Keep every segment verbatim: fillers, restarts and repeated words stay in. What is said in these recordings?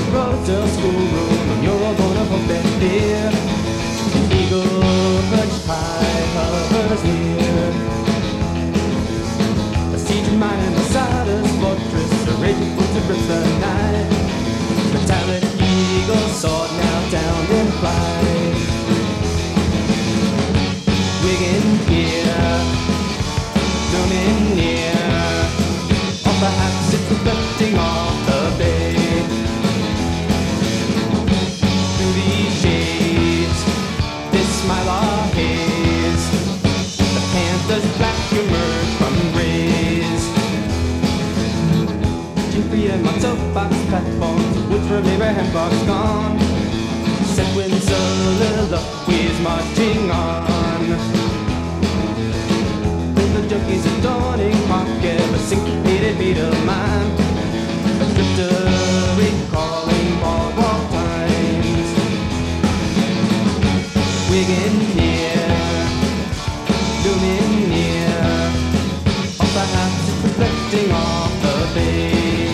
road to schoolroom, and you're gonna hope that dear eagle perched high hovers near. A siege of mine in the Silas fortress, a raging foot to grips the night. Metallic eagle soared now down in flight. Wiggin here, looming near, or perhaps it's reflecting off the bay. Through these shades, this Mylar haze, the panther's black emerge from grays. Reaching free on my soapbox platforms, wood from Abraham Box gone. Set wind soliloquies marching on. With the junkies adorning pocket, a syncopated beat of mine, a drifter recalling boardwalk times. Wiggin here, looming near, or perhaps it's reflecting off the bay.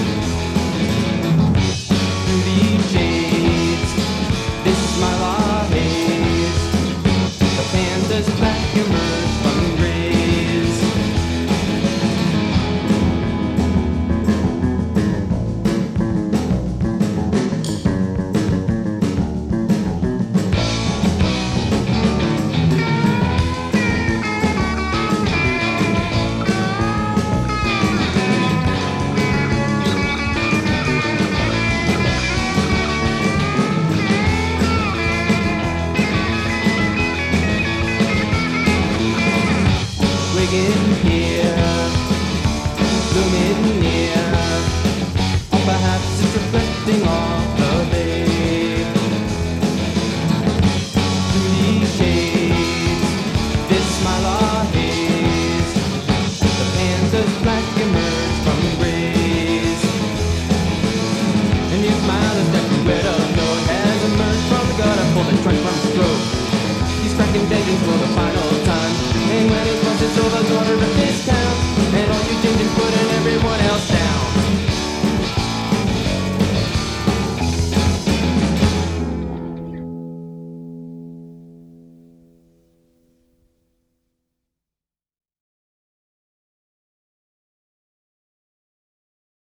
Through these shades, this Mylar haze, the panther's black emerge from grays. Wiggin here, looming near, or perhaps it's reflecting off the bay. Through these shades, this Mylar haze, the panther's black emerge from grays. And your smile is everywhere to